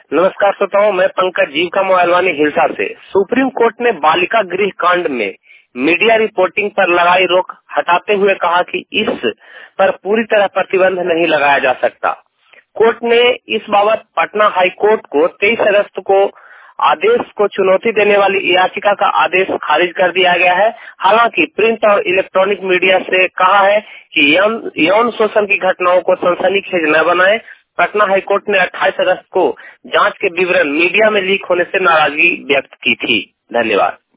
नमस्कार श्रोताओं, मैं पंकज जीविका मोबाइलवानी हिलसा से। सुप्रीम कोर्ट ने बालिका गृह कांड में मीडिया रिपोर्टिंग पर लगाई रोक हटाते हुए कहा कि इस पर पूरी तरह प्रतिबंध नहीं लगाया जा सकता। कोर्ट ने इस बाबत पटना हाई कोर्ट को 23 अगस्त को आदेश को चुनौती देने वाली याचिका का आदेश खारिज कर दिया गया है। हालांकि प्रिंट और इलेक्ट्रॉनिक मीडिया से कहा है कि यौन शोषण की घटनाओं को सनसनीखेज न बनाएं। पटना हाईकोर्ट ने 28 अगस्त को जांच के विवरण मीडिया में लीक होने से नाराजगी व्यक्त की थी। धन्यवाद।